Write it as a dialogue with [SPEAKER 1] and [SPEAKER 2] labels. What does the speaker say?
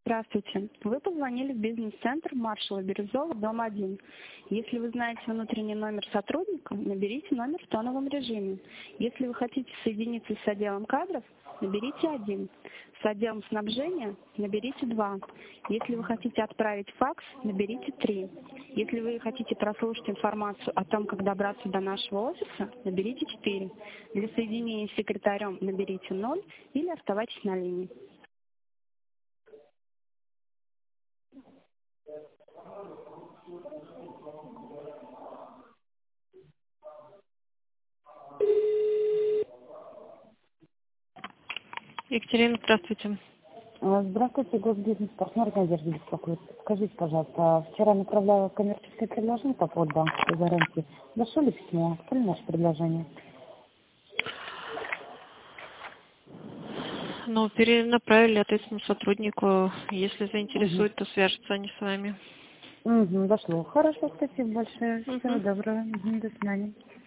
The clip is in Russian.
[SPEAKER 1] Здравствуйте. Вы позвонили в бизнес-центр Маршала Бирюзова, дом 1. Если вы знаете внутренний номер сотрудника, наберите номер в тоновом режиме. Если вы хотите соединиться с отделом кадров, наберите 1. С отделом снабжения наберите 2. Если вы хотите отправить факс, наберите 3. Если вы хотите прослушать информацию о том, как добраться до нашего офиса, наберите 4. Для соединения с секретарем наберите 0 или оставайтесь на линии.
[SPEAKER 2] Екатерина, здравствуйте.
[SPEAKER 3] Здравствуйте, госбизнес-партнер Надежда беспокоит. Скажите, пожалуйста, вчера направляла коммерческое предложение по поводу банковской гарантии. Дошло ли письмо? Что ли наше предложение?
[SPEAKER 2] Ну, перенаправили ответственному сотруднику. Если заинтересует, то свяжутся они с вами.
[SPEAKER 3] Дошло. Хорошо, спасибо большое. Всего доброго. До свидания.